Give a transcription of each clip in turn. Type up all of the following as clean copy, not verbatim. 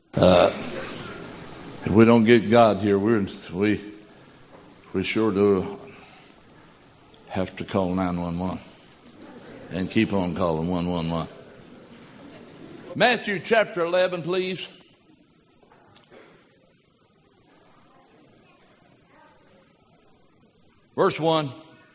If we don't get God here, we sure do have to call 911 and keep on calling 111. Matthew chapter 11, please. Verse 1.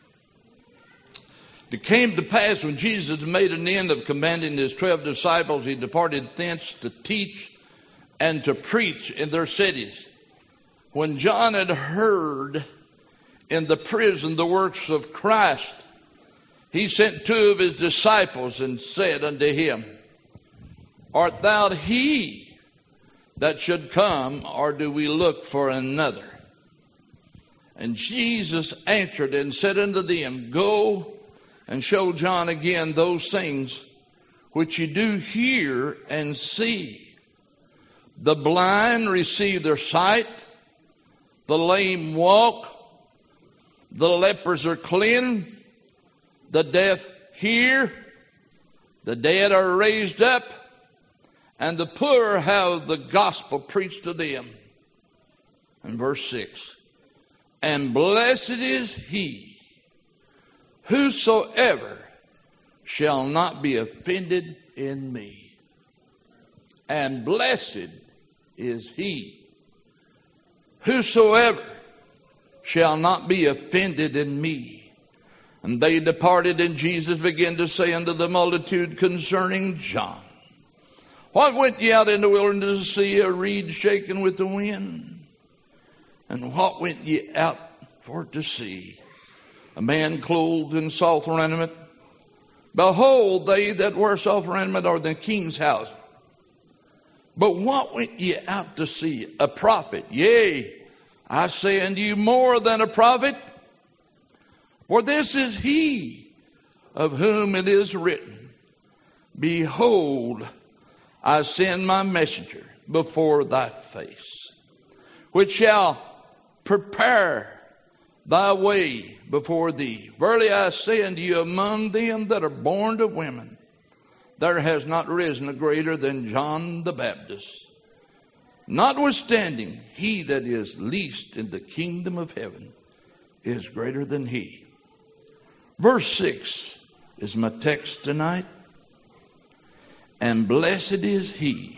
It came to pass when Jesus made an end of commanding his 12 disciples, he departed thence to teach and to preach in their cities. When John had heard in the prison the works of Christ, he sent 2 of his disciples and said unto him, Art thou he that should come, or do we look for another? And Jesus answered and said unto them, Go and show John again those things which ye do hear and see. The blind receive their sight, the lame walk, the lepers are cleansed, the deaf hear, the dead are raised up, and the poor have the gospel preached to them. And verse 6, and blessed is he whosoever shall not be offended in me. And blessed is he whosoever shall not be offended in me. And they departed, and Jesus began to say unto the multitude concerning John, What went ye out in the wilderness to see? A reed shaken with the wind? And what went ye out for to see? A man clothed in soft raiment? Behold, they that wear soft raiment are in the king's house. But what went ye out to see? A prophet? Yea, I say unto you, more than a prophet. For this is he of whom it is written, Behold, I send my messenger before thy face, which shall prepare thy way before thee. Verily I say unto you, among them that are born of women, there has not risen a greater than John the Baptist. Notwithstanding, he that is least in the kingdom of heaven is greater than he. Verse 6 is my text tonight. And blessed is he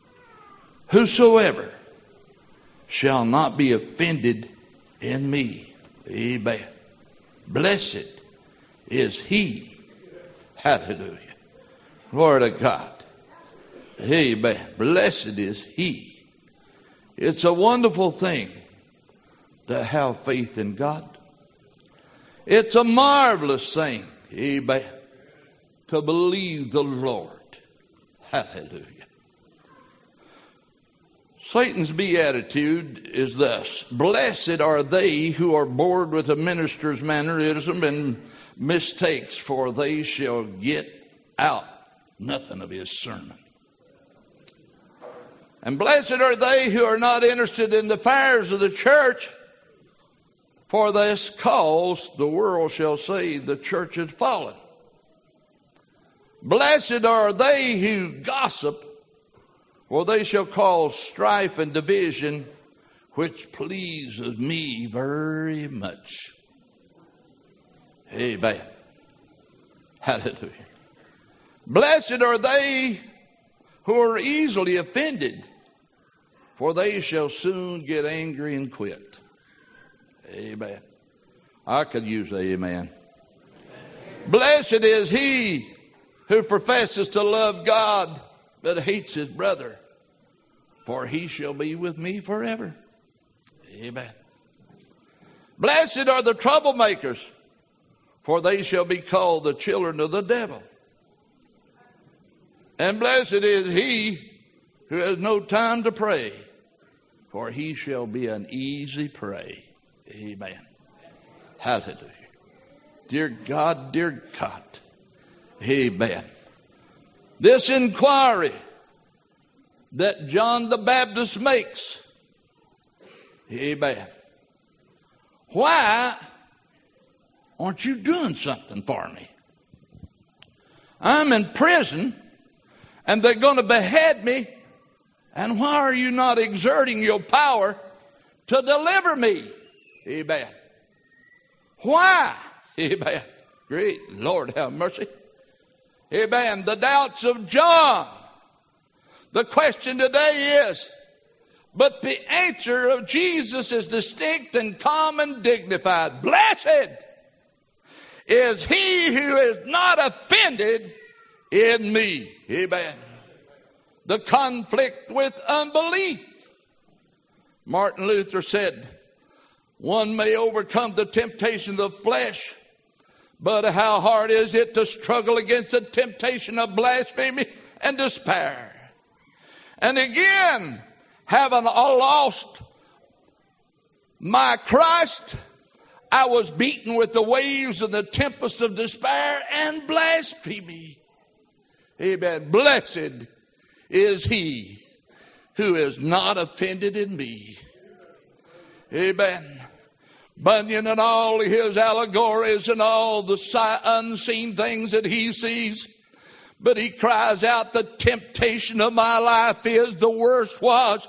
whosoever shall not be offended in me. Amen. Blessed is he. Hallelujah. Glory to God. Amen. Blessed is he. It's a wonderful thing to have faith in God. It's a marvelous thing, amen, to believe the Lord. Hallelujah. Satan's beatitude is thus: Blessed are they who are bored with a minister's mannerism and mistakes, for they shall get out nothing of his sermon. And blessed are they who are not interested in the affairs of the church, for this cause the world shall say the church is fallen. Blessed are they who gossip, for they shall cause strife and division, which pleases me very much. Amen. Hallelujah. Blessed are they who are easily offended, for they shall soon get angry and quit. Amen. I could use amen. Blessed is he who professes to love God, but hates his brother, for he shall be with me forever. Amen. Blessed are the troublemakers, for they shall be called the children of the devil. And blessed is he who has no time to pray, for he shall be an easy prey. Amen. Hallelujah. Dear God, amen. This inquiry that John the Baptist makes, amen. Why aren't you doing something for me? I'm in prison and they're going to behead me And why are you not exerting your power to deliver me? Amen. Why? Amen. Great Lord, have mercy. Amen. The doubts of John. The question today is, but the answer of Jesus is distinct and calm and dignified. Blessed is he who is not offended in me. Amen. The conflict with unbelief. Martin Luther said, one may overcome the temptation of the flesh, but how hard is it to struggle against the temptation of blasphemy and despair. And again, having lost my Christ, I was beaten with the waves of the tempest of despair and blasphemy. Amen. Blessed is he who is not offended in me. Amen. Bunyan and all his allegories and all the unseen things that he sees. But he cries out, the temptation of my life is the worst was.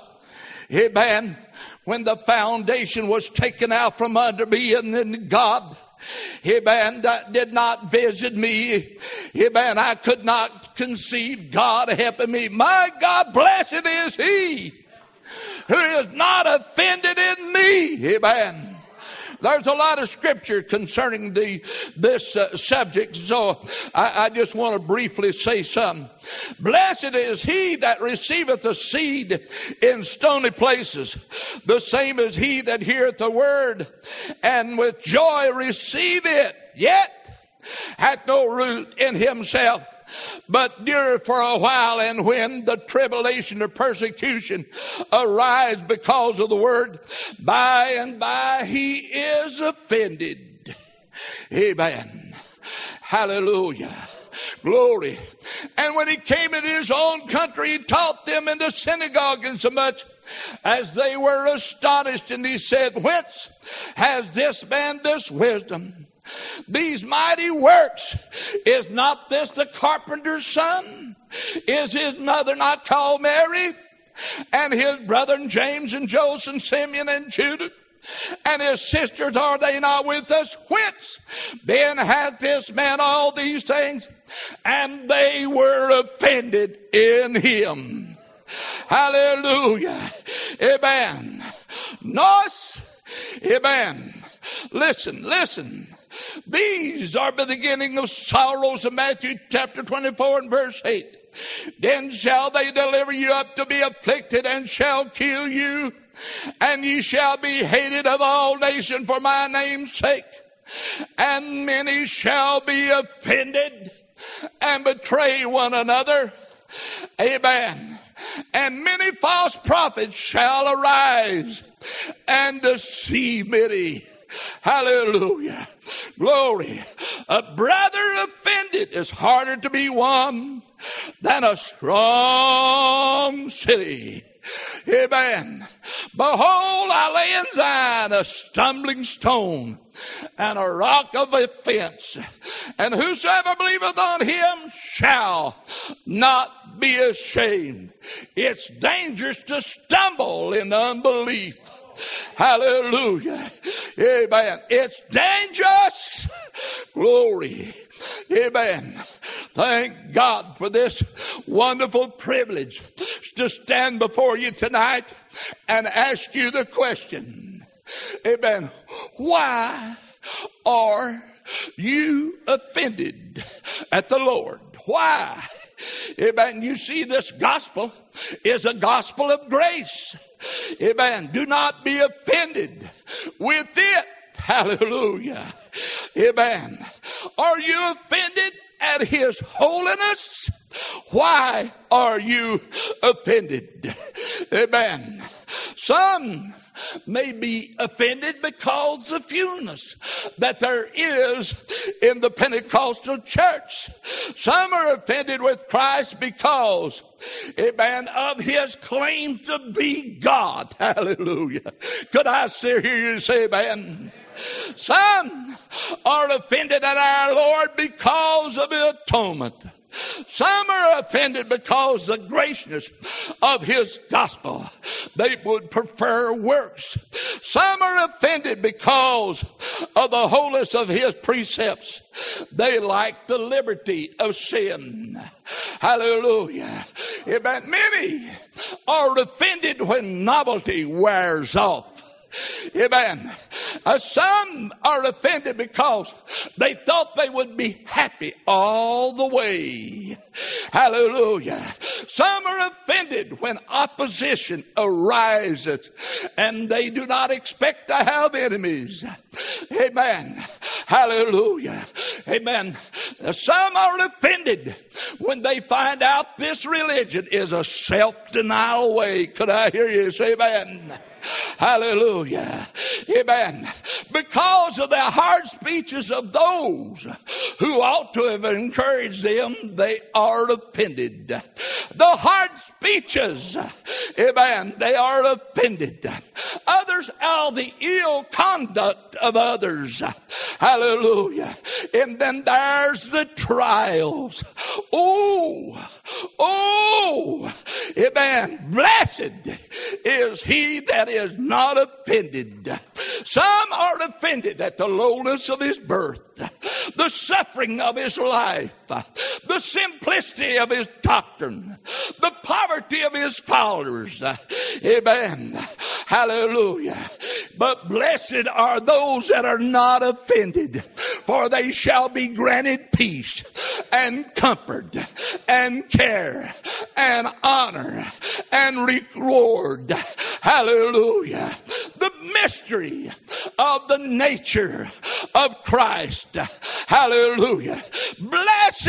Amen. When the foundation was taken out from under me, and then God, amen, did not visit me. Amen. I could not conceive. God helping me. My God, blessed is he who is not offended in me. Amen. There's a lot of scripture concerning this subject, so I just want to briefly say something. Blessed is he that receiveth the seed in stony places, the same as he that heareth the word, and with joy receive it, yet hath no root in himself, but endure for a while. And when the tribulation or persecution arise because of the word, by and by he is offended. Amen. Hallelujah. Glory. And when he came into his own country, he taught them in the synagogue, insomuch as they were astonished. And he said, whence has this man this wisdom, these mighty works? Is not this the carpenter's son? Is his mother not called Mary? And his brethren James and Joseph and Simeon and Judah? And his sisters, are they not with us? Whence then hath this man all these things? And they were offended in him. Hallelujah. Amen. Nos. Amen. Listen. These are the beginning of sorrows in Matthew chapter 24 and verse 8. Then shall they deliver you up to be afflicted, and shall kill you, and ye shall be hated of all nations for my name's sake. And many shall be offended and betray one another. Amen. And many false prophets shall arise and deceive many. Hallelujah. Glory. A brother offended is harder to be won than a strong city. Amen. Behold, I lay in Zion a stumbling stone and a rock of offense, and whosoever believeth on him shall not be ashamed. It's dangerous to stumble in unbelief. Hallelujah. Amen. It's dangerous. Glory. Amen. Thank God for this wonderful privilege to stand before you tonight and ask you the question. Amen. Why are you offended at the Lord? Why? Amen. You see, this gospel is a gospel of grace. Amen. Do not be offended with it. Hallelujah. Amen. Are you offended at his holiness? Why are you offended? Amen. Some may be offended because of fewness that there is in the Pentecostal church. Some are offended with Christ because, amen, of his claim to be God. Hallelujah. Could I hear you say amen? Some are offended at our Lord because of the atonement. Some are offended because the graciousness of his gospel. They would prefer works. Some are offended because of the wholeness of his precepts. They like the liberty of sin. Hallelujah. Amen. Many are offended when novelty wears off. Amen. Some are offended because they thought they would be happy all the way. Hallelujah. Some are offended when opposition arises and they do not expect to have enemies. Amen. Hallelujah. Amen. Some are offended when they find out this religion is a self-denial way. Could I hear you say amen? Hallelujah. Amen. Because of the hard speeches of those who ought to have encouraged them, they are offended. The hard speeches, amen, they are offended. Others are the ill conduct of others. Hallelujah. And then there's the trials. Oh, amen. Blessed is he that is not offended. Some are offended at the lowness of his birth, the suffering of his life, the simplicity of his doctrine, the poverty of his followers. Amen. Hallelujah. But blessed are those that are not offended, for they shall be granted peace and comfort and care and honor and reward. Hallelujah. The mystery of the nature of Christ. Hallelujah. Blessed.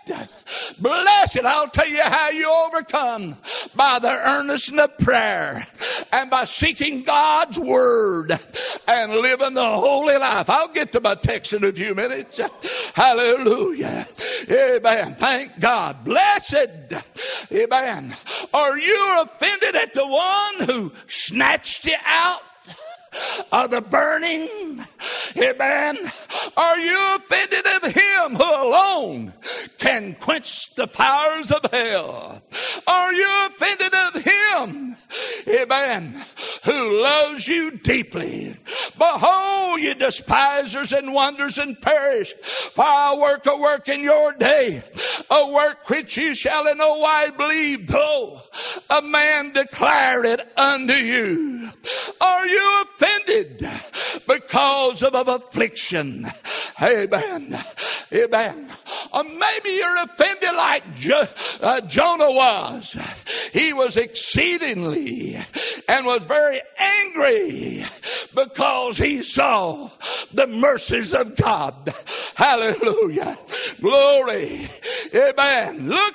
I'll tell you how you overcome: by the earnestness of prayer and by seeking God's word and living the holy life. I'll get to my text in a few minutes. Hallelujah. Amen. Thank God. Blessed. Amen. Are you offended at the one who snatched you out of the burning? Amen. Are you offended of him who alone can quench the fires of hell? Are you offended of him, amen, who loves you deeply? Behold, you despisers and wonders and perish, for I work a work in your day, a work which you shall in no wise believe, though a man declare it unto you. Are you offended because of affliction? Amen. Amen. Or maybe you're offended like Jonah was. He was exceedingly and was very angry because he saw the mercies of God. Hallelujah. Glory. Amen. Look.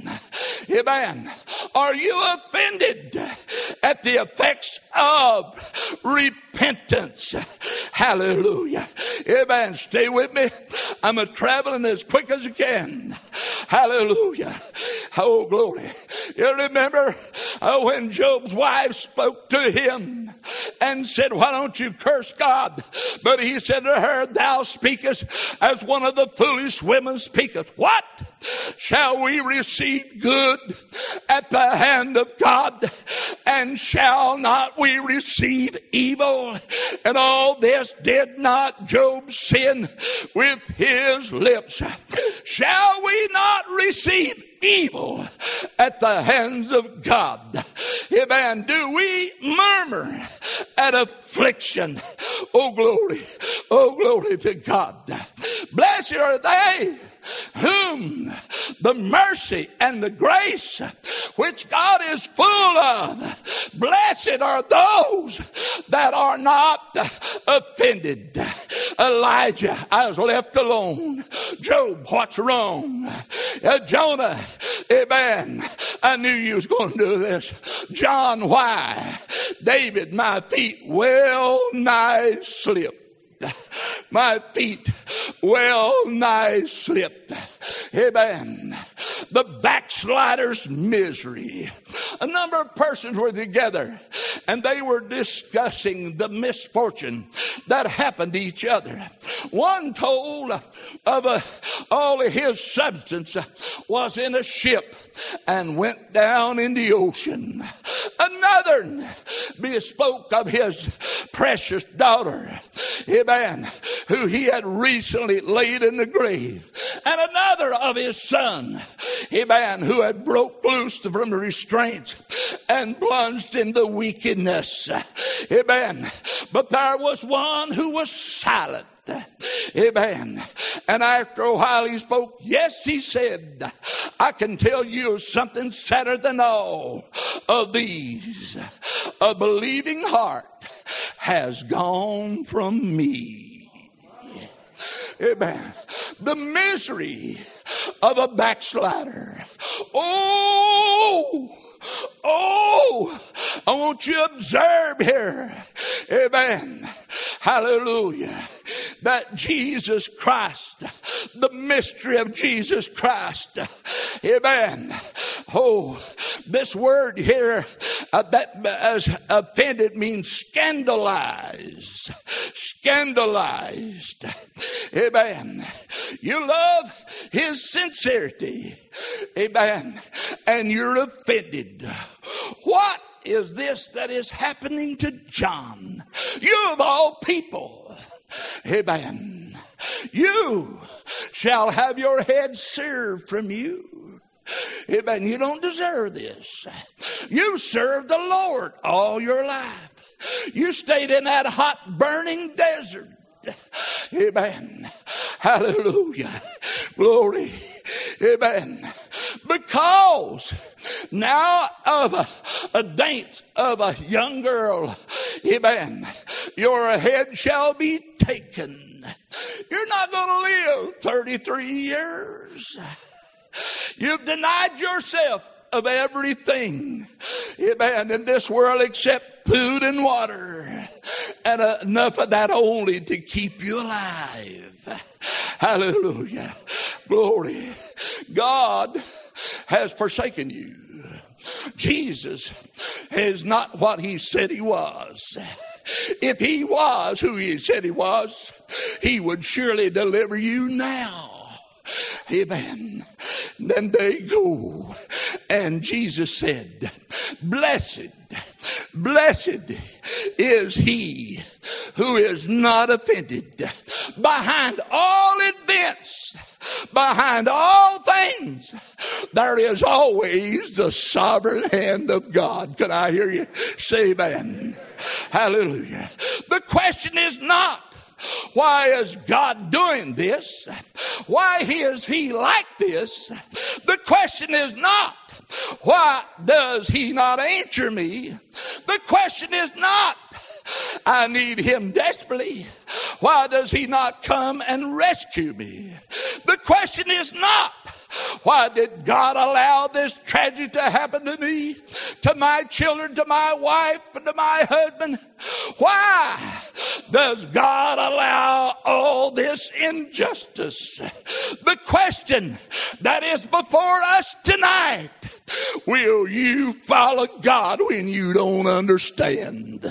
Amen. Are you offended at the effects of repentance? Hallelujah. Amen. Stay with me. I'm traveling as quick as I can. Hallelujah. Oh, glory. You remember when Job's wife spoke to him and said, why don't you curse God? But he said to her, thou speakest as one of the foolish women speaketh. What? Shall we receive good at the hand of God? And shall not we receive evil? And all this did not Job sin with his lips. Shall we not receive evil at the hands of God? Amen. Do we murmur at affliction? Oh, glory. Oh, glory to God. Blessed are they whom the mercy and the grace which God is full of. Blessed are those that are not offended. Elijah, I was left alone. Job, what's wrong? Jonah, amen, I knew you was going to do this. John, why? David, my feet well nigh slipped. My feet well nigh slipped. Amen. The backslider's misery. A number of persons were together and they were discussing the misfortune that happened to each other. One told of all of his substance was in a ship and went down in the ocean. Another bespoke of his precious daughter, amen, who he had recently laid in the grave. And another of his son, amen, who had broke loose from restraint and plunged into wickedness, amen. But there was one who was silent. Amen. And after a while he spoke. Yes, he said, I can tell you something sadder than all of these. A believing heart has gone from me. Amen. The misery of a backslider. Oh, I want you to observe here. Amen. Hallelujah. That Jesus Christ, the mystery of Jesus Christ. Amen. Oh, this word here that as offended means scandalized. Scandalized. Amen. You love his sincerity. Amen. And you're offended. What is this that is happening to John? You of all people. Amen. You shall have your head served from you. Amen. You don't deserve this. You served the Lord all your life. You stayed in that hot, burning desert. Amen. Hallelujah. Glory. Amen. Because now of a dance of a young girl, amen, your head shall be taken. You're not going to live 33 years. You've denied yourself of everything, amen, in this world except food and water, and enough of that only to keep you alive. Hallelujah. Glory. God has forsaken you. Jesus is not what he said he was. If he was who he said he was, he would surely deliver you now. Amen. Then they go. And Jesus said, blessed is he who is not offended. Behind all events, behind all things, there is always the sovereign hand of God. Can I hear you say amen? Hallelujah. The question is not, why is God doing this? Why is he like this? The question is not, why does he not answer me? The question is not, I need him desperately. Why does he not come and rescue me? The question is not, why did God allow this tragedy to happen to me, to my children, to my wife, and to my husband? Why does God allow all this injustice? The question that is before us tonight, will you follow God when you don't understand?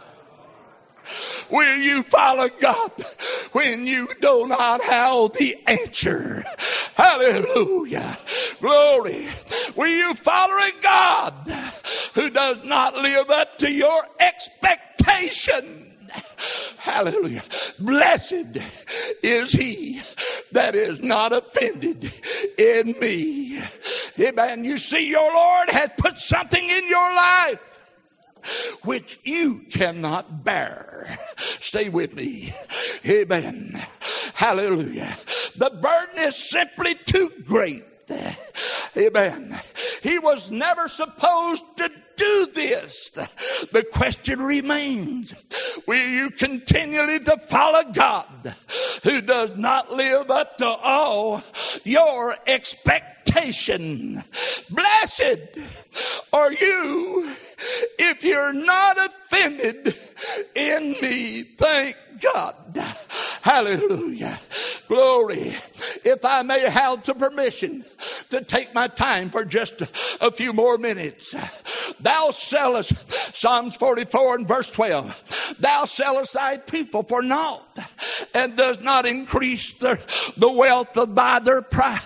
Will you follow God when you do not have the answer? Hallelujah. Glory. Will you follow a God who does not live up to your expectation? Hallelujah. Blessed is he that is not offended in me. Amen. You see, your Lord has put something in your life which you cannot bear. Stay with me. Amen. Hallelujah. The burden is simply too great. Amen. He was never supposed to do this. The question remains, will you continually to follow God who does not live up to all your expectation? Blessed are you if you're not offended in me. Thank God. Hallelujah. Glory. If I may have the permission to take my time for just a few more minutes, Thou sellest, Psalms 44 and verse 12, thou sellest thy people for naught, and does not increase the wealth by their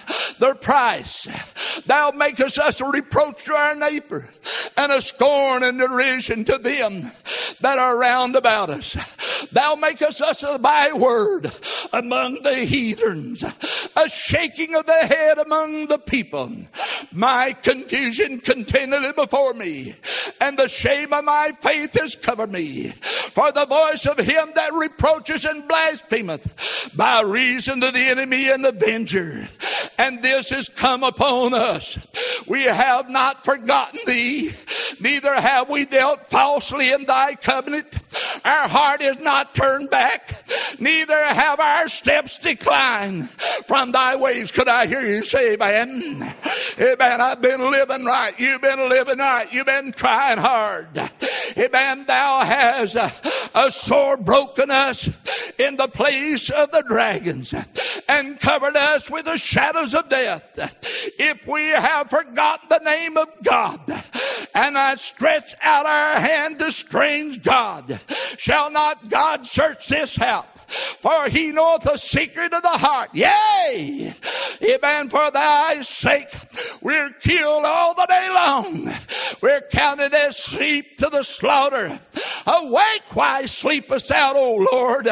price. Thou makest us a reproach to our neighbor, and a scorn and derision to them that are round about us. Thou makest us a byword among the heathens, a shaking of the head among the people. My confusion continually before me, and the shame of my faith has covered me. For the voice of him that reproaches and blasphemeth by reason of the enemy and avenger. And this is come upon us. We have not forgotten thee, neither have we dealt falsely in thy covenant. Our heart is not turned back, neither have our steps declined from thy ways. Could I hear you say amen? Amen. I've been living right. You've been living right. You've been trying hard. Amen. Thou hast a sore broken us in the place of the dragons, and covered us with the shadows of death. If we have forgotten the name of God, and I stretch out our hand to strange God, shall not God search this house? For he knoweth the secret of the heart. Yea, amen. For thy sake we're killed all the day long. We're counted as sheep to the slaughter. Awake, why sleepest thou, O Lord?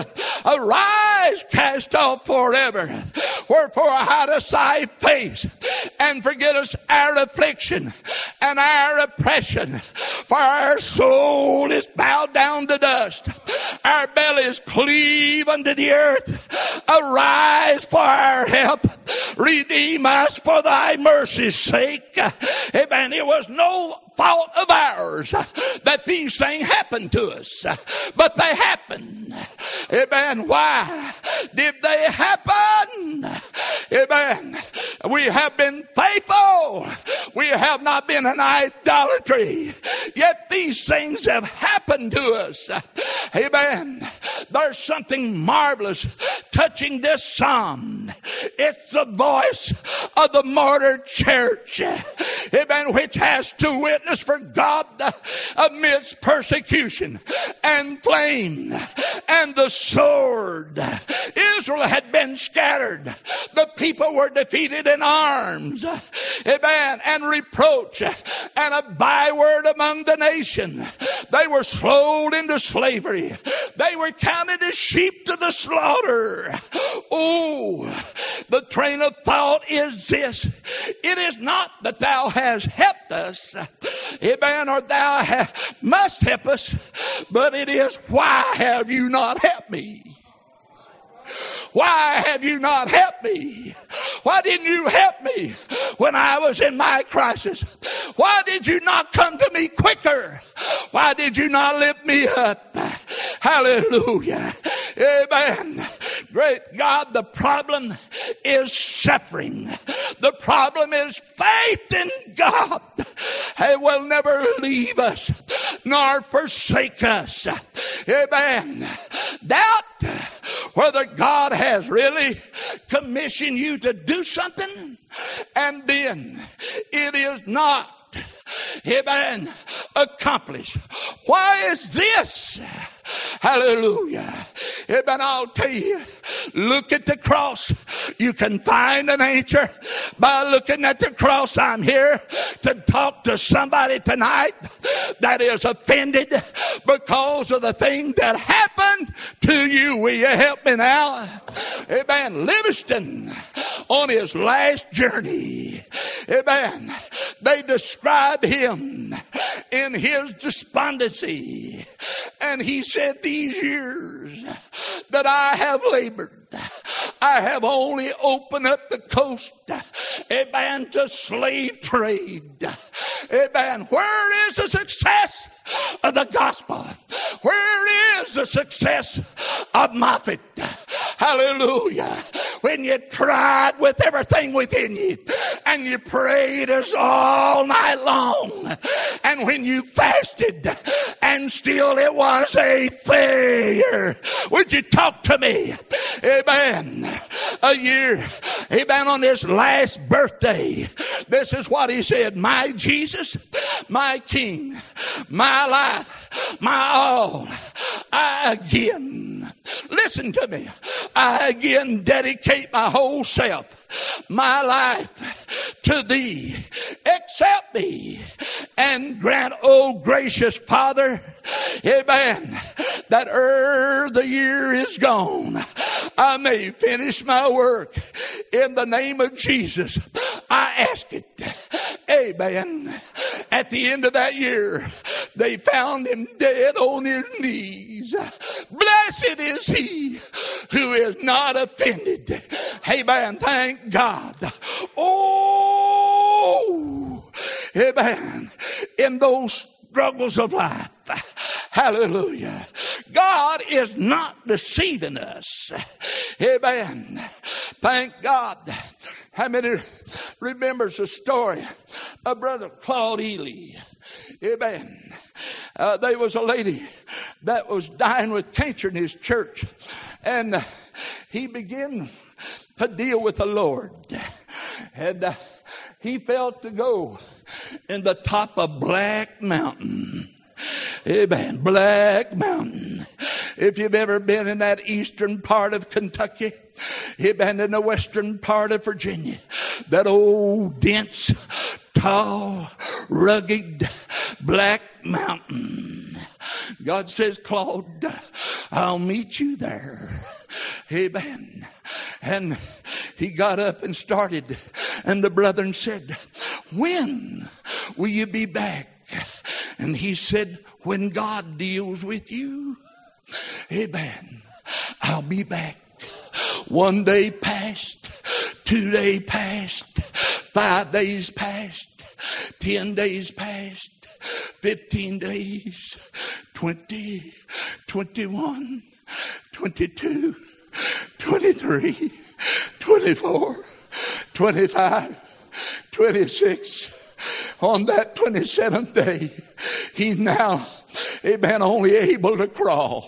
Arise, cast off forever. Wherefore hide us thy face, and forget us our affliction and our oppression. For our soul is bowed down to dust. Our bellies cleave unto the earth. Arise for our help. Redeem us for thy mercy's sake. Amen. It was no fault of ours that these things happened to us, but they happened. Amen. Why did they happen? Amen. We have been faithful. We have not been in idolatry. Yet these things have happened to us. Amen. There's something marvelous touching this psalm. It's the voice of the martyred church. Amen. Which has to witness for God amidst persecution and flame and the sword. Israel had been scattered. The people were defeated in arms. Amen. And reproach and a byword among the nation. They were sold into slavery. They were counted as sheep to the slaughter. Oh, the train of thought is this. It is not that thou hast helped us, amen, or thou must help us, but it is, why have you not helped me? Why have you not helped me? Why didn't you help me when I was in my crisis? Why did you not come to me quicker? Why did you not lift me up? Hallelujah. Amen. Great God, the problem is suffering. The problem is faith in God. He will never leave us nor forsake us. Amen. Doubt whether God has really commissioned you to do something, and then it is not, amen, accomplished. Why is this? Hallelujah. Amen. I'll tell you, look at the cross. You can find an answer by looking at the cross. I'm here to talk to somebody tonight that is offended because of the thing that happened to you. Will you help me now? Amen. Livingston, on his last journey, amen, they described him in his despondency. And he said, these years that I have labored, I have only opened up the coast, amen, to slave trade. Amen. Where is the success of the gospel? Where is the success of Moffat? Hallelujah. When you tried with everything within you, and you prayed us all night long, and when you fasted, and still it was a failure. Would you talk to me? Amen. A year. Amen. On his last birthday, this is what he said: my Jesus, my King, my life, my all. I again, listen to me, I again dedicate my whole self, my life to thee. Accept me and grant, oh gracious Father, amen, that ere the year is gone, I may finish my work in the name of Jesus. I ask it. Amen. At the end of that year, they found him dead on his knees. Blessed is he who is not offended. Amen. Thank God. Oh, amen. In those struggles of life, hallelujah, God is not deceiving us. Amen. Thank God. How many remembers the story of Brother Claude Ely? Amen. There was a lady that was dying with cancer in his church, and he began to deal with the Lord, and he felt to go in the top of Black Mountain. Amen. Black Mountain. If you've ever been in that eastern part of Kentucky, amen, in the western part of Virginia, that old, dense, tall, rugged Black Mountain, God says, Claude, I'll meet you there. Amen. And he got up and started, and the brethren said, when will you be back? And he said, when God deals with you, amen, I'll be back. 1 day passed, 2 days passed, 5 days passed, 10 days passed, 15 days, 20, 21, 22, 23, 24, 25, 26. On that 27th day, he's now, amen, only able to crawl.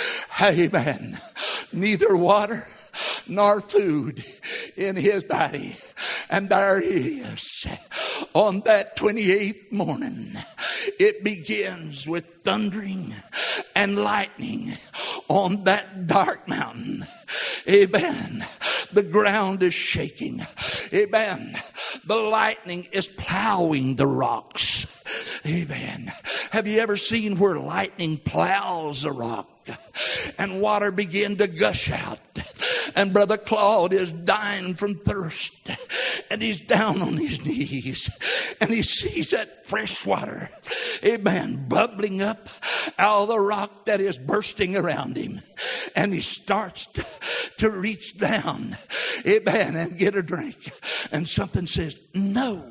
Amen. Neither water nor food in his body. And there he is. On that 28th morning, it begins with thundering and lightning on that dark mountain. Amen. The ground is shaking. Amen. The lightning is plowing the rocks. Amen. Have you ever seen where lightning plows a rock and water begin to gush out? And Brother Claude is dying from thirst, and he's down on his knees, and he sees that fresh water, amen, bubbling up out of the rock that is bursting around him. And he starts to reach down, amen, and get a drink. And something says, no.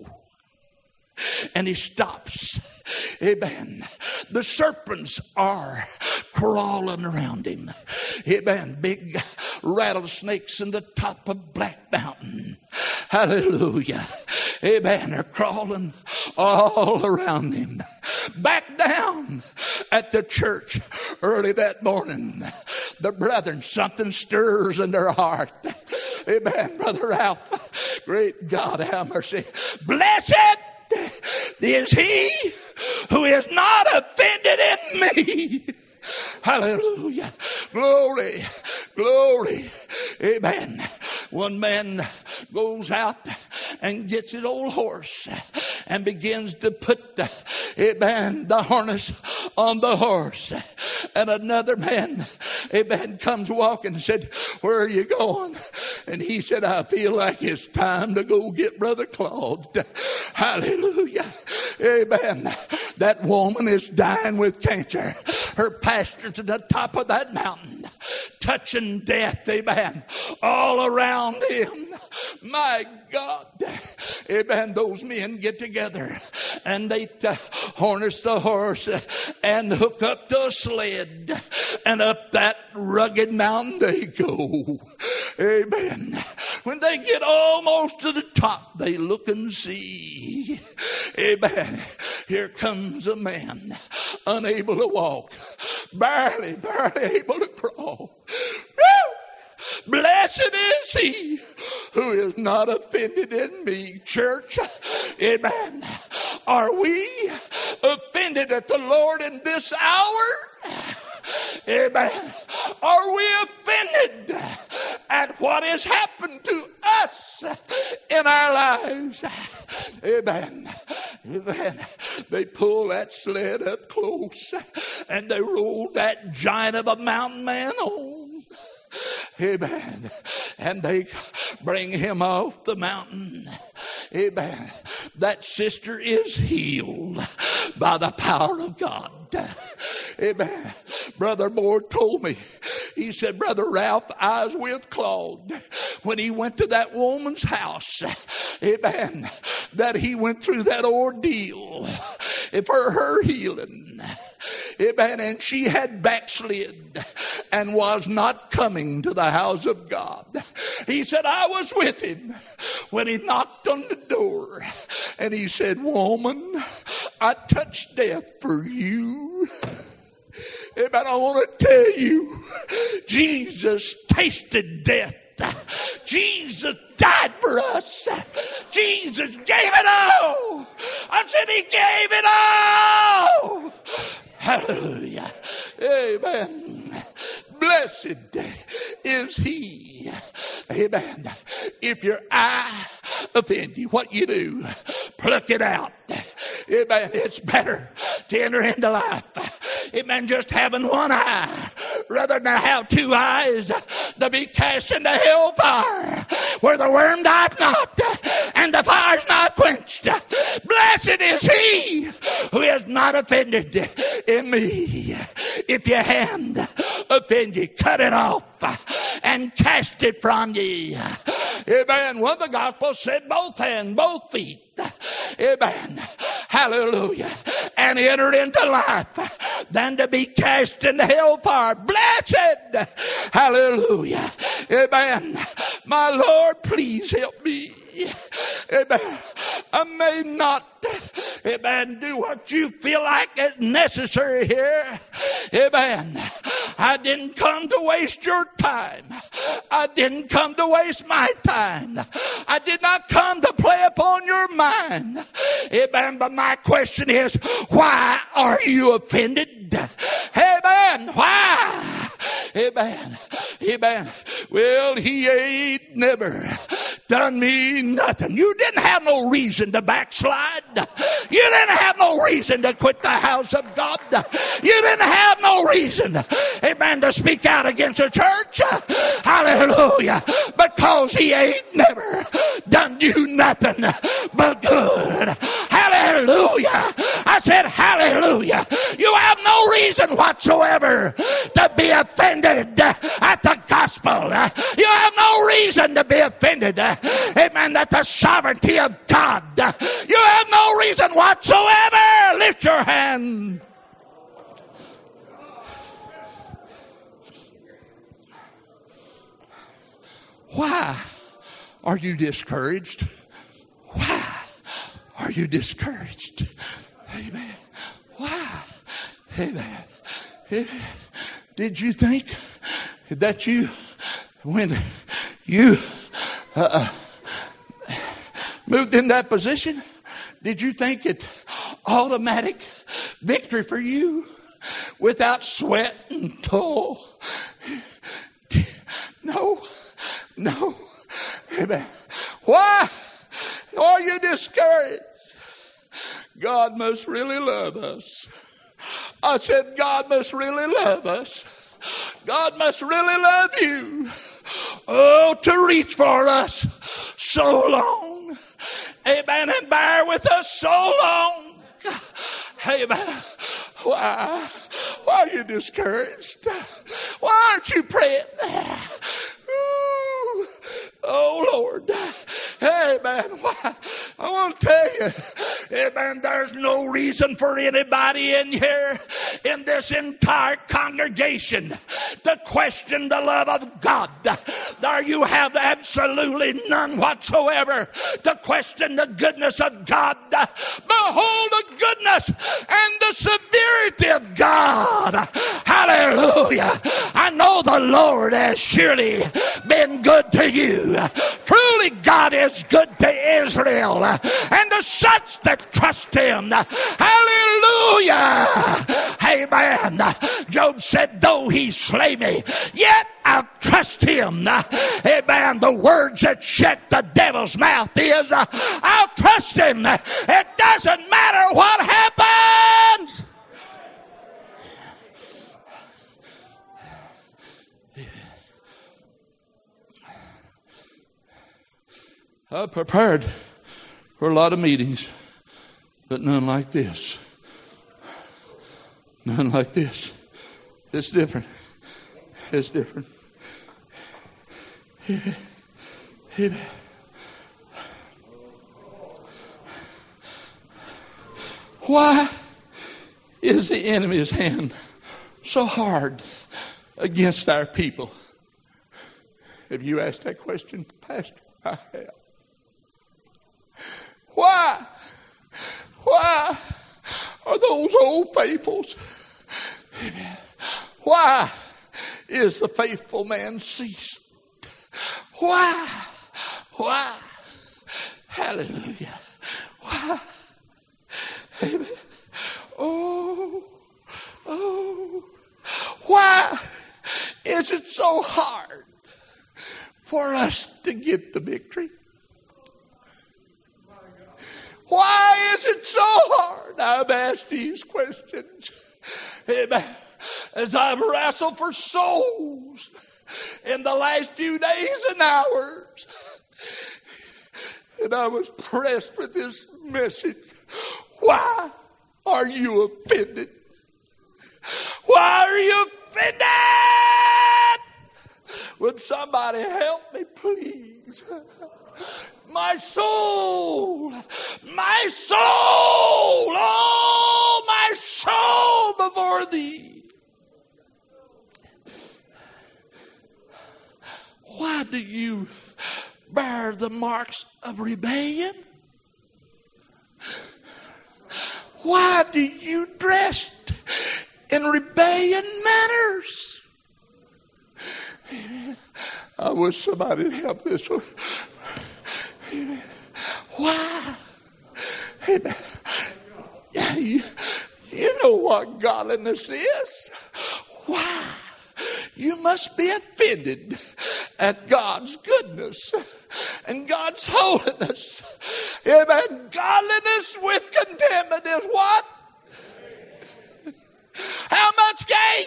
And he stops. Amen. The serpents are crawling around him. Amen. Big rattlesnakes in the top of Black Mountain. Hallelujah. Amen. They're crawling all around him. Back down at the church early that morning, the brethren, something stirs in their heart. Amen. Brother Ralph, great God, have mercy. Blessed is he who is not offended in me. Hallelujah. Glory, glory. Amen. One man goes out and gets his old horse and begins to put the harness on the horse. And another man, comes walking and said, where are you going? And he said, I feel like it's time to go get Brother Claude. Hallelujah. Amen. That woman is dying with cancer. Her pastor's at the top of that mountain, touching death, amen, all around him. My God, amen, those men get together and they harness the horse and hook up to a sled, and up that rugged mountain they go. Amen. When they get almost to the top, they look and see. Amen. Here comes a man, unable to walk, barely able to crawl. Woo! Blessed is he who is not offended in me. Church, amen. Are we offended at the Lord in this hour? Amen. Are we offended at what has happened to us in our lives? Amen. Amen. They pulled that sled up close and they rolled that giant of a mountain man on. Amen. And they bring him off the mountain. Amen. That sister is healed by the power of God. Amen. Brother Moore told me, he said, Brother Ralph, I was with Claude when he went to that woman's house. Amen. That he went through that ordeal for her healing. Amen. And she had backslid and was not coming to the house of God. He said, I was with him when he knocked on the door. And he said, woman, I touched death for you. Amen. I want to tell you, Jesus tasted death. Jesus died for us. Jesus gave it all. I said he gave it all. Hallelujah. Amen. Blessed is he. Amen. If your eye offend you, what you do? Pluck it out. Amen. It's better to enter into life. Amen. Just having one eye rather than have two eyes to be cast into hellfire where the worm died not and the fire's not quenched. Blessed is he who is not offended in me. If your hand offend you, cut it off and cast it from ye. Amen. One of the Gospels said both hands, both feet. Amen. Hallelujah. And enter into life than to be cast into hellfire. Blessed. Hallelujah. Amen. My Lord, please help me. Amen. I may not, amen, do what you feel like is necessary here. Amen. I didn't come to waste your time. I didn't come to waste my time. I did not come to play upon your mind. Amen. But my question is, why are you offended? Amen. Why? Amen. Amen. Well, he ain't never done me nothing. You didn't have no reason to backslide. You didn't have no reason to quit the house of God. You didn't have no reason, amen, to speak out against the church. Hallelujah. Because he ain't never done you nothing but good. Hallelujah. I said hallelujah. You have no reason whatsoever to be offended at the gospel. You have no reason to be offended, amen, at the sovereignty of God. You have no reason whatsoever. Lift your hand. Why are you discouraged? Why are you discouraged? Amen. Why? Amen. Amen. Did you think that when you moved in that position, did you think it automatic victory for you without sweat and toil? No. No. Amen. Why are you discouraged? God must really love us. I said God must really love us. God must really love you. Oh, to reach for us so long. Amen. And bear with us so long. Amen. Why are you discouraged? Why aren't you praying? Oh, Lord. Amen. Why? I want to tell you, amen, there's no reason for anybody in here, in this entire congregation, to question the love of God. There you have absolutely none whatsoever to question the goodness of God. Behold the goodness and the severity of God. Hallelujah. I know Oh, the Lord has surely been good to you. Truly, God is good to Israel and to such that trust him. Hallelujah. Amen. Job said, though he slay me, yet I'll trust him. Amen. The words that shut the devil's mouth is, I'll trust him. It doesn't matter what happens. I prepared for a lot of meetings, but none like this. None like this. It's different. It's different. Why is the enemy's hand so hard against our people? Have you asked that question, Pastor? I have. Why? Why are those old faithfuls? Amen. Why is the faithful man ceased? Why? Why? Hallelujah. Why? Amen. Oh. Why is it so hard for us to get the victory? Why is it so hard? I've asked these questions. Amen. As I've wrestled for souls in the last few days and hours. And I was pressed with this message. Why are you offended? Why are you offended? Would somebody help me, please? My soul, oh, my soul before thee. Why do you bear the marks of rebellion? Why do you dress in rebellion manners? I wish somebody would help this one. Why? You know what godliness is. Why? You must be offended at God's goodness and God's holiness. Amen. Godliness with contentment is what? How much gain?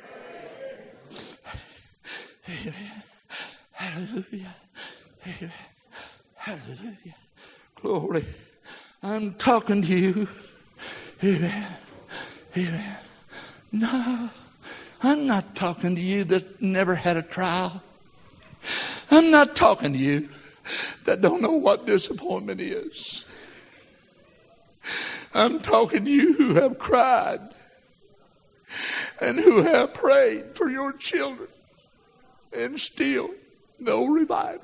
Amen. Hallelujah. Amen. Hallelujah. Glory. I'm talking to you. Amen. Amen. No, I'm not talking to you that never had a trial. I'm not talking to you that don't know what disappointment is. I'm talking to you who have cried and who have prayed for your children and still no revival.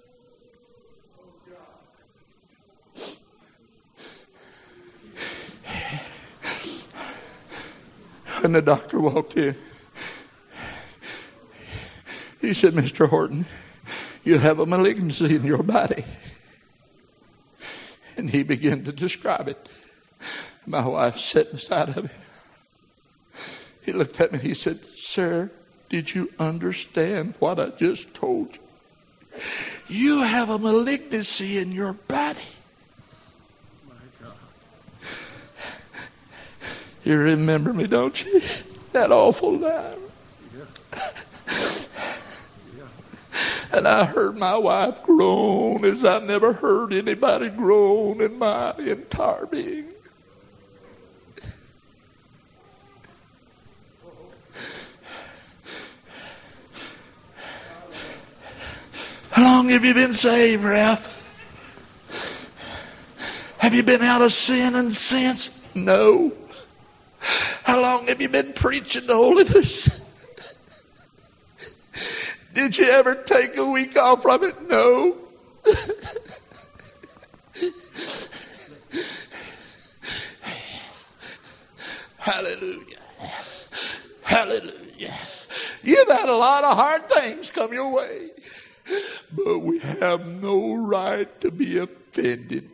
And the doctor walked in. He said, Mr. Horton, you have a malignancy in your body. And he began to describe it. My wife sat beside of him. He looked at me and he said, sir, did you understand what I just told you? You have a malignancy in your body. You remember me, don't you? That awful time. And I heard my wife groan as I never heard anybody groan in my entire being. How long have you been saved, Ralph? Have you been out of sin and since? No. How long have you been preaching the holiness? Did you ever take a week off from it? No. Hallelujah. Hallelujah. You've had a lot of hard things come your way. But we have no right to be offended.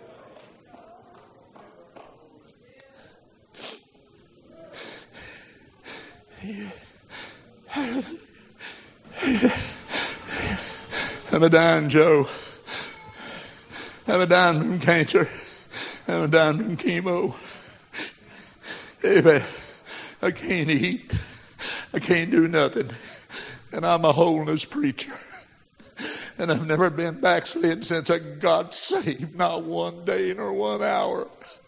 I'm a dying Joe. I'm a dying from cancer. I'm a dying from chemo. Amen. I can't eat. I can't do nothing. And I'm a holiness preacher. And I've never been backslid since I got saved. Not one day nor 1 hour.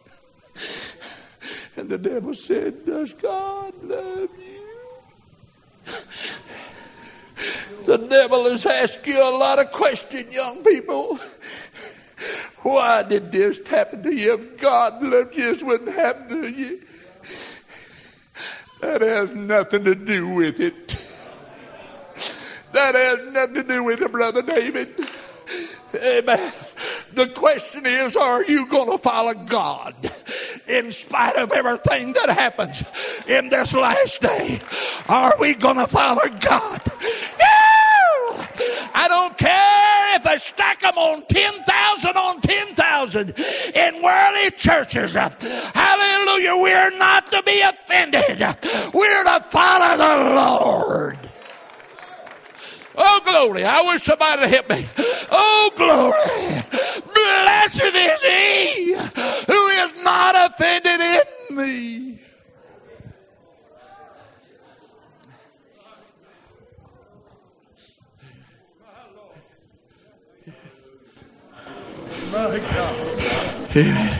And the devil said, does God love you? The devil has asked you a lot of questions, young people. Why did this happen to you? If God loved you, this wouldn't happen to you. That has nothing to do with it. That has nothing to do with it, Brother David. Amen. The question is, are you going to follow God in spite of everything that happens in this last day? Are we going to follow God? No! I don't care if I stack them on 10,000 in worldly churches. Hallelujah. We're not to be offended. We're to follow the Lord. Oh, glory. I wish somebody would help me. Oh, glory. Blessed is he who is not offended in me. My God. Amen.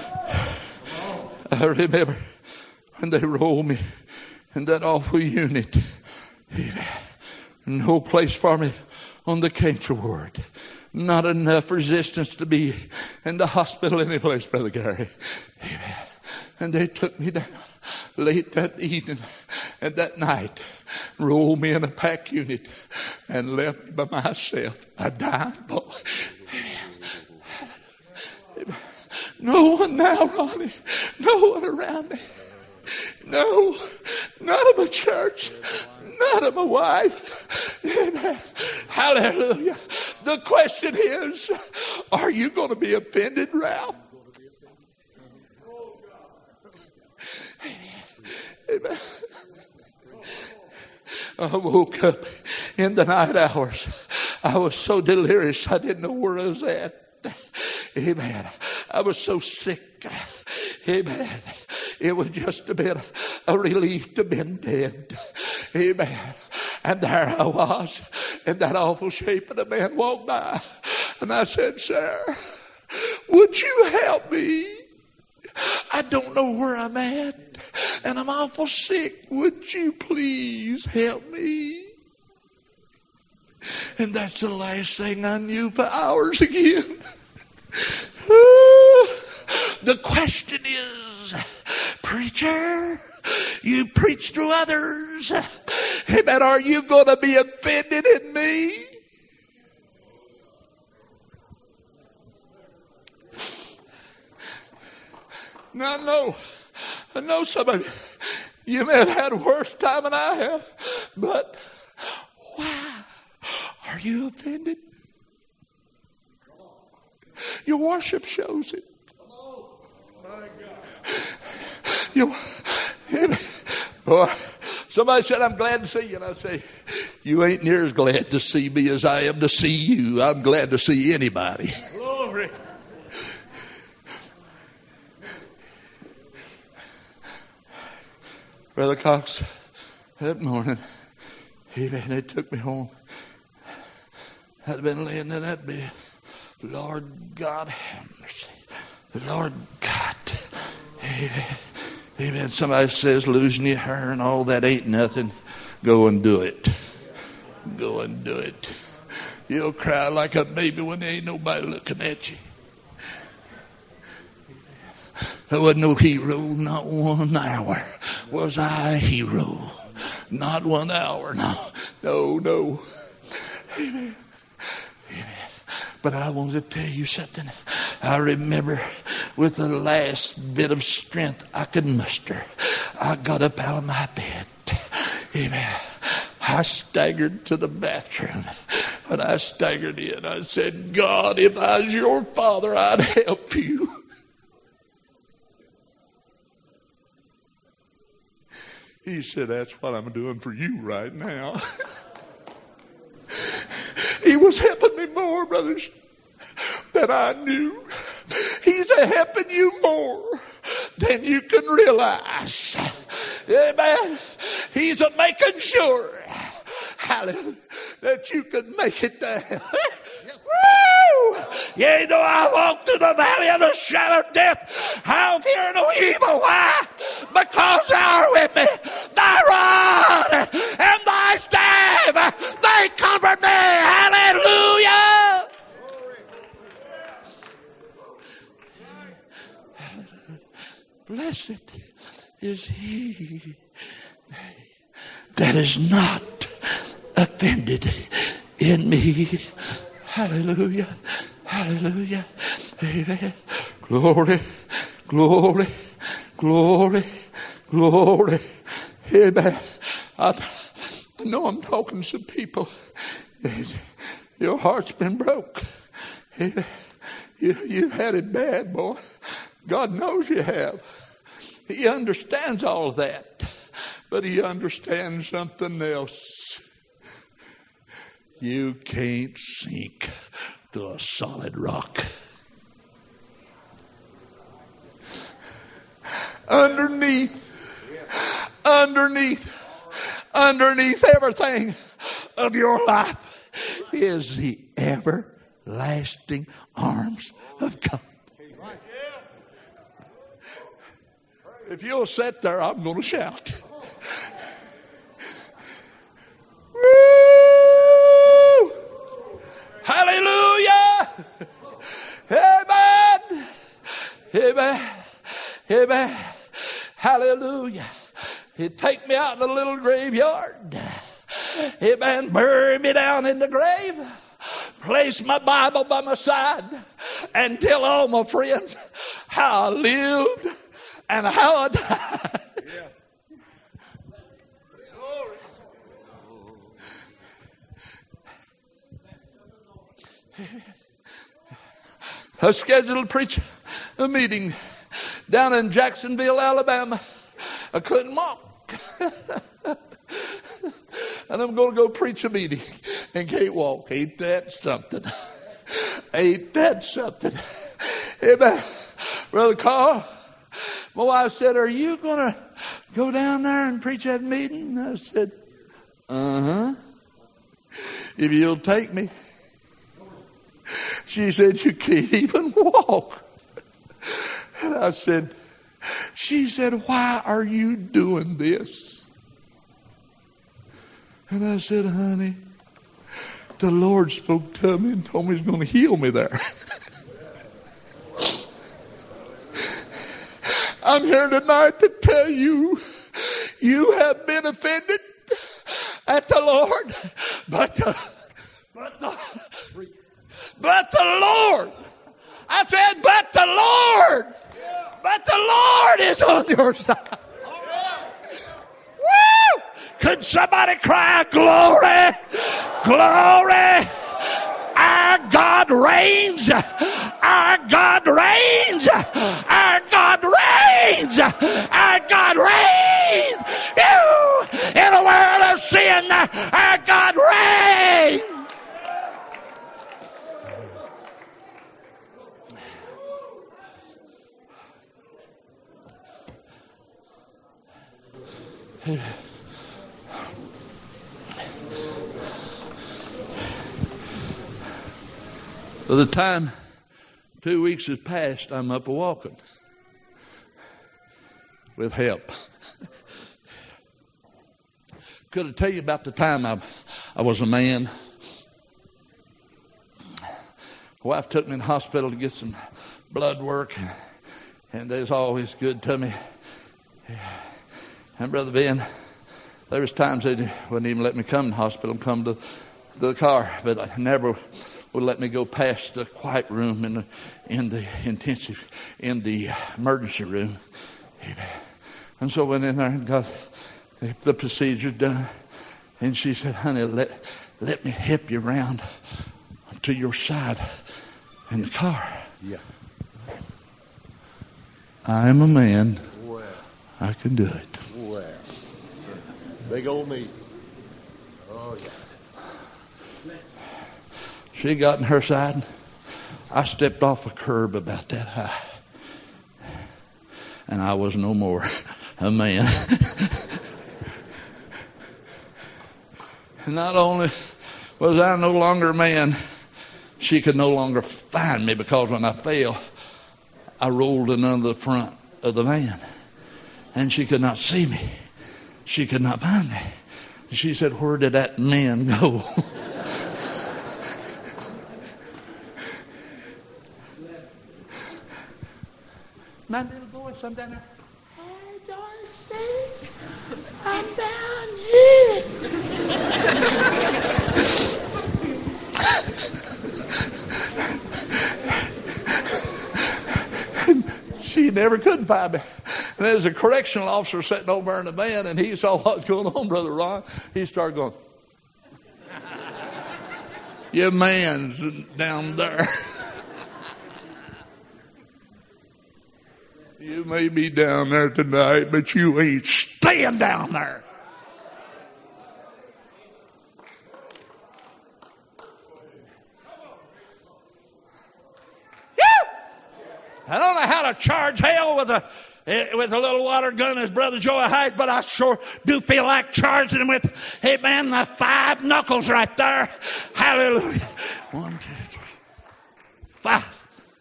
I remember when they rolled me in that awful unit. Amen. No place for me on the cancer ward. Not enough resistance to be in the hospital any place, Brother Gary. Amen. And they took me down late that evening and that night, rolled me in a pack unit and left me by myself. A dying boy. Amen. No one now, Ronnie. No one around me. No, not of my church. Not of my wife. Amen. Hallelujah. The question is, are you going to be offended, Ralph? Amen. I woke up in the night hours. I was so delirious I didn't know where I was at. Amen. I was so sick. Amen. It was just a bit of a relief to been dead. Amen. And there I was in that awful shape, and a man walked by and I said, sir, would you help me? I don't know where I'm at and I'm awful sick. Would you please help me? And that's the last thing I knew for hours again. The question is, preacher, you preach to others. Amen. Are you going to be offended in me? Now, I know some of you may have had a worse time than I have, but why are you offended? Your worship shows it. Boy, somebody said, I'm glad to see you. And I say, you ain't near as glad to see me as I am to see you. I'm glad to see anybody. Glory. Brother Cox, that morning, amen, they took me home. I'd been laying in that bed. Lord God have mercy. Lord God. Amen. Amen. Somebody says losing your hair and all that ain't nothing. Go and do it. Go and do it. You'll cry like a baby when there ain't nobody looking at you. I wasn't no hero, not 1 hour. Was I a hero? Not 1 hour, no. Amen. Amen. But I want to tell you something. I remember with the last bit of strength I could muster, I got up out of my bed. Amen. I staggered to the bathroom. When I staggered in, I said, God, if I was your father, I'd help you. He said, that's what I'm doing for you right now. He was helping me more, brothers, than I knew. He's helping you more than you can realize. Amen. He's making sure, hallelujah, that you can make it down. Woo! Yea, though I walk through the valley of the shadow of death, I'll fear no evil. Why? Because thou art with me. Thy rod and thy staff, they comfort me. Hallelujah. Blessed is he that is not offended in me. Hallelujah. Hallelujah. Amen. Glory, glory, glory, glory. Amen. I know I'm talking to some people. Your heart's been broke. Amen. You've had it bad, boy. God knows you have. He understands all of that. But he understands something else. You can't sink through a solid rock. Underneath everything of your life is the everlasting arms of God. If you'll sit there, I'm going to shout. Woo! Hallelujah! Amen! Amen! Amen! Hallelujah! He'd take me out in the little graveyard. Amen. Bury me down in the grave. Place my Bible by my side and tell all my friends how I lived and how I died. I was scheduled to preach a meeting down in Jacksonville, Alabama. I couldn't walk. And I'm going to go preach a meeting and can't walk. Ain't that something? Ain't that something? Amen. Brother Carl, my wife said, are you going to go down there and preach that meeting? I said, uh-huh. If you'll take me. She said, you can't even walk. And she said, why are you doing this? And I said, honey, the Lord spoke to me and told me he's going to heal me there. I'm here tonight to tell you, you have been offended at the Lord, but the Lord, I said, but the Lord is on your side. Woo! Could somebody cry, glory, glory? Our God reigns. Our God reigns. Our God reigns. Our God reigns. You, in a world of sin, our God reigns. By the time 2 weeks has passed, I'm up walking with help. Could I tell you about the time I was a man? My wife took me in the hospital to get some blood work, and they was always good to me. And Brother Ben, there was times they wouldn't even let me come in the hospital and come to the car, but I never would let me go past the quiet room in the emergency room. And so I went in there and got the procedure done. And she said, honey, let me help you around to your side in the car. Yeah. I am a man. Well. I can do it. Well. Big old me. Oh, yeah. She got in her side. I stepped off a curb about that high. And I was no more a man. Not only was I no longer a man, she could no longer find me, because when I fell, I rolled into the front of the van. And she could not see me. She could not find me. She said, where did that man go? My little boy, I'm down there. Hey, Dorsey, I'm down here. She never could find me. And there's a correctional officer sitting over in the van, and he saw what's going on, Brother Ron. He started going, your man's down there. You may be down there tonight, but you ain't staying down there. I don't know how to charge hell with a little water gun as Brother Joey Hyde, but I sure do feel like charging him with, hey man, the 5 knuckles right there. Hallelujah. 1, 2, 3, 5.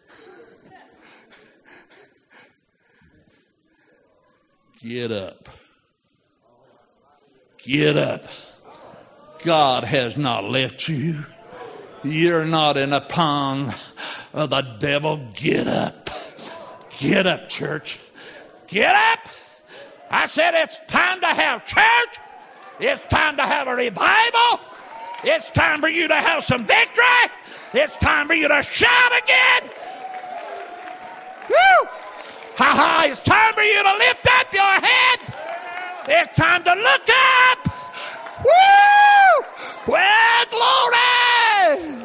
Get up. Get up. God has not left you. You're not in a pond of the devil. Get up. Get up, church. Get up. I said it's time to have church. It's time to have a revival. It's time for you to have some victory. It's time for you to shout again. Woo! Ha ha, it's time for you to lift up your head. It's time to look up. Woo! Well, glory!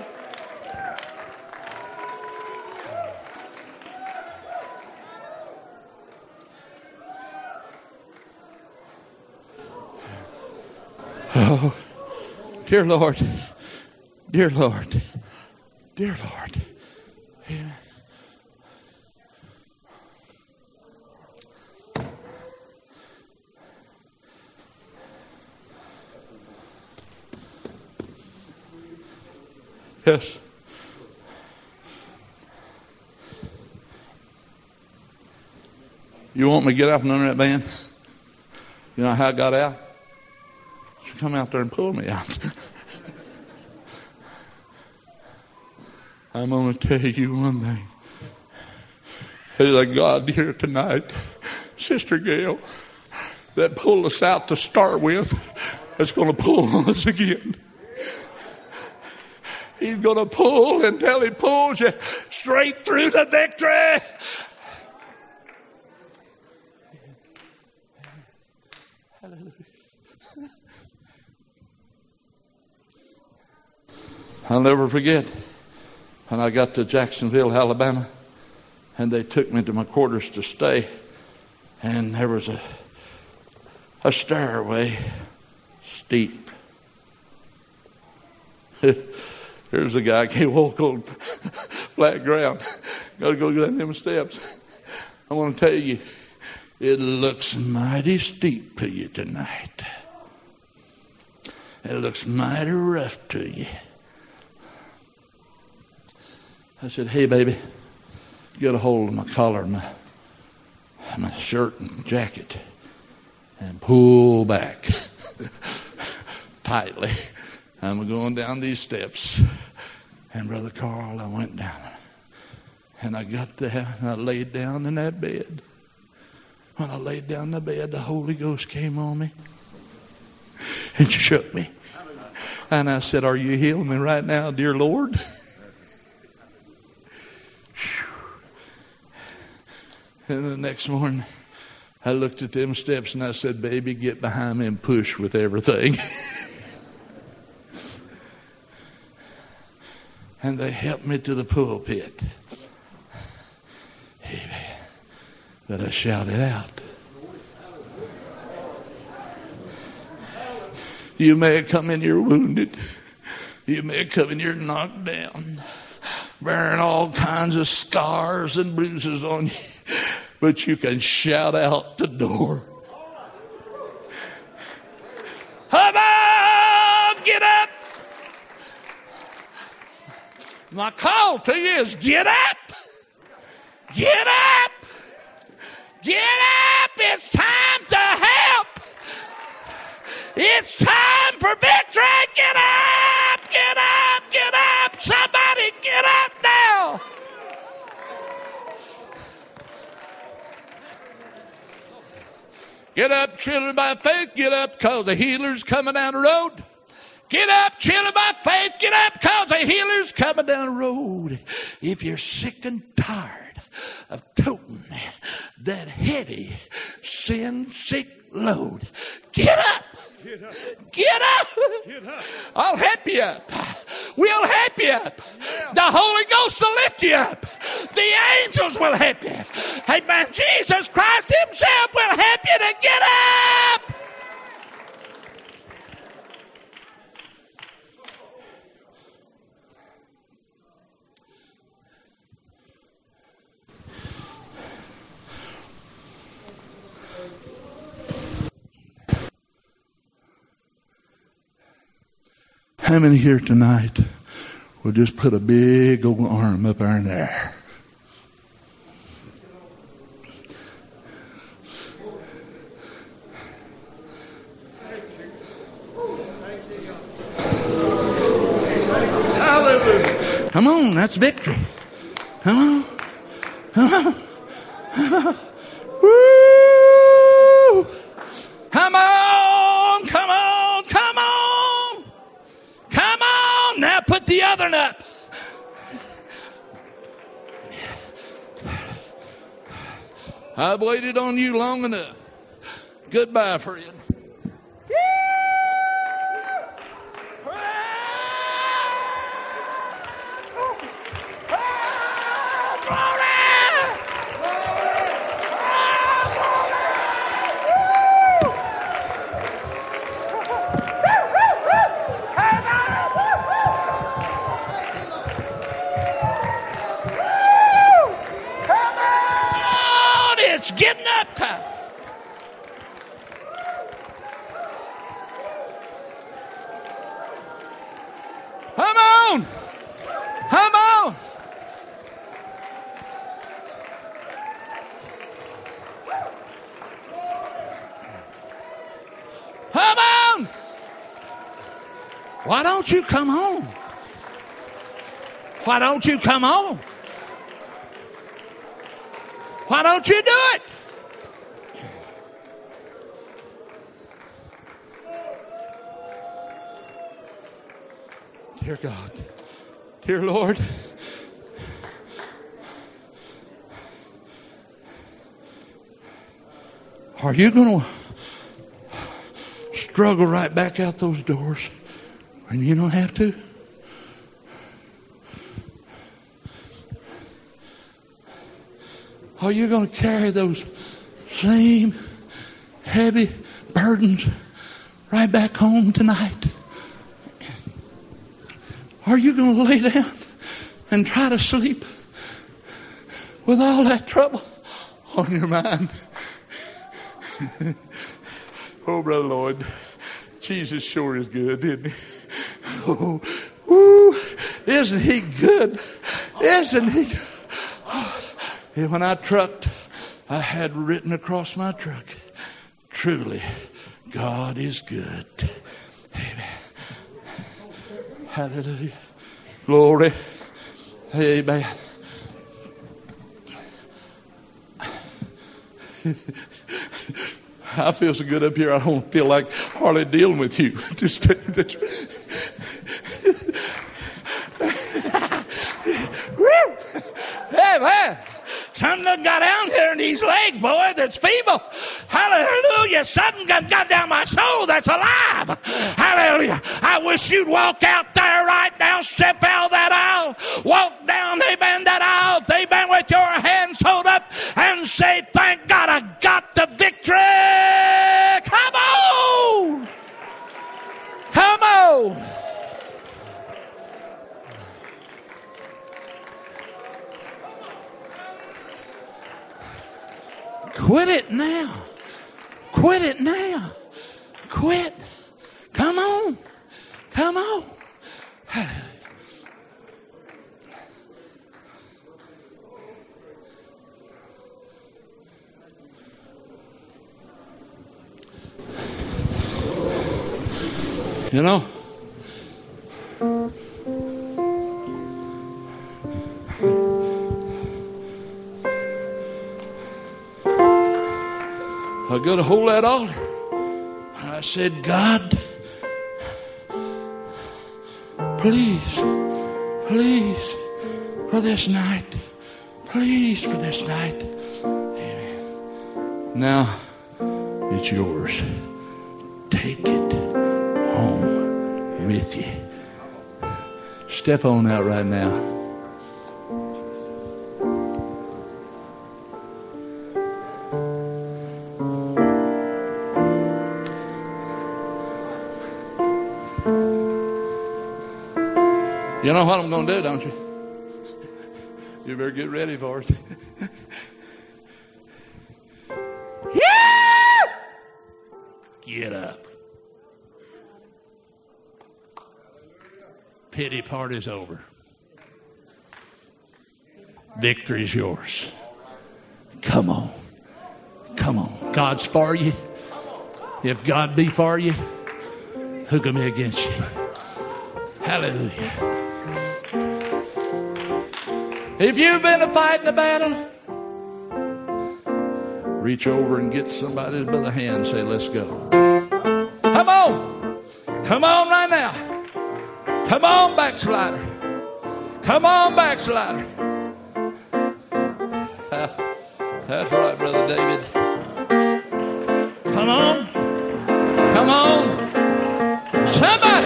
Oh, dear Lord, dear Lord, dear Lord. Amen. Yes. You want me to get out from under that van? You know how I got out? She come out there and pull me out. I'm going to tell you one thing. There's a God here tonight, Sister Gail, that pulled us out to start with, that's going to pull on us again. He's going to pull until he pulls you straight through the victory. Hallelujah. I'll never forget when I got to Jacksonville, Alabama, and they took me to my quarters to stay, and there was a stairway, steep. There's a guy can't walk on flat ground. Got to go down them steps. I want to tell you, it looks mighty steep to you tonight. It looks mighty rough to you. I said, hey, baby, get a hold of my collar, my shirt and jacket, and pull back tightly. I'm going down these steps. And Brother Carl, I went down. And I got there and I laid down in that bed. When I laid down in the bed, the Holy Ghost came on me and shook me. And I said, are you healing me right now, dear Lord? And the next morning, I looked at them steps and I said, baby, get behind me and push with everything. and they helped me to the pulpit. Amen. But I shouted out. You may have come in here wounded. You may have come in here knocked down, bearing all kinds of scars and bruises on you. But you can shout out the door. Come on, get up. My call to you is get up. Get up. Get up. It's time to help. It's time for victory. Get up. Get up. Get up. Somebody get up now. Get up, children, by faith. Get up, because the healer's coming down the road. Get up, children, by faith. Get up, because the healer's coming down the road. If you're sick and tired of toting that heavy, sin-sick load, get up. Get up. Get up. Get up. I'll help you up. We'll help you up. Yeah. The Holy Ghost will lift you up. The angels will help you. Amen. Jesus Christ himself will help you to get up. How many here tonight will just put a big old arm up there in there? Hallelujah. Come on, that's victory. Come on. Come on. Come on. Woo! Come on, come on, come on. Come on, now put the other one up. I've waited on you long enough. Goodbye, friend. It's getting up time. Come on. Come on. Come on. Why don't you come home? Why don't you come home? Why don't you do it? Dear God, dear Lord, are you going to struggle right back out those doors when you don't have to? Are you going to carry those same heavy burdens right back home tonight? Are you going to lay down and try to sleep with all that trouble on your mind? Oh, Brother Lloyd, Jesus sure is good, isn't he? Oh, woo, isn't he good? Isn't he good? And when I trucked, I had written across my truck, truly, God is good. Amen. Hallelujah. Glory. Amen. I feel so good up here, I don't feel like hardly dealing with you. Just tell you the truth. Hey, man. Something got down here in these legs, boy, that's feeble. Hallelujah. Something got down my soul that's alive. Hallelujah. I wish you'd walk out there right now, step out of that aisle, walk down, amen, that aisle, amen, with your hands hold up and say, thank God I got the victory. Come on. Come on. Quit it now. Quit it now. Quit. Come on. Come on. You know, I got a hold of that altar. I said, God, please, please, for this night. Please, for this night. Amen. Now, it's yours. Take it home with you. Step on out right now. You know what I'm going to do, don't you? You better get ready for it. Yeah! Get up. Pity party's over. Victory's yours. Come on. Come on. God's for you. If God be for you, who can be against you? Hallelujah. If you've been fighting a battle, reach over and get somebody by the hand and say, let's go. Come on. Come on right now. Come on, backslider. Come on, backslider. That's right, Brother David. Come on. Come on. Somebody.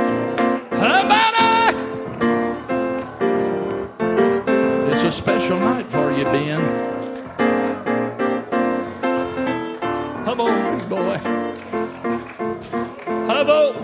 It's a special night for you, Ben. Come on, big boy. Come on.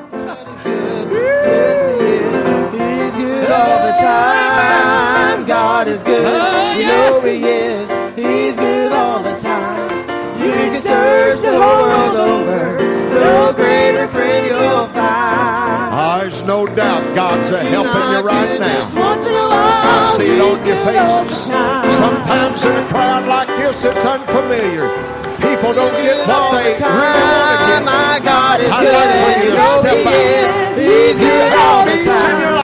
Yes, He is. He's good all the time. God is good. You know He is. He's good all the time. You can search the whole world over. No greater friend you'll find. There's no doubt God's helping you right now. Once in a while, I see it on your faces. Sometimes in a crowd like this, it's unfamiliar. People don't get what they really want to get. My God is I'd good. like for you to step out. He's good all the time.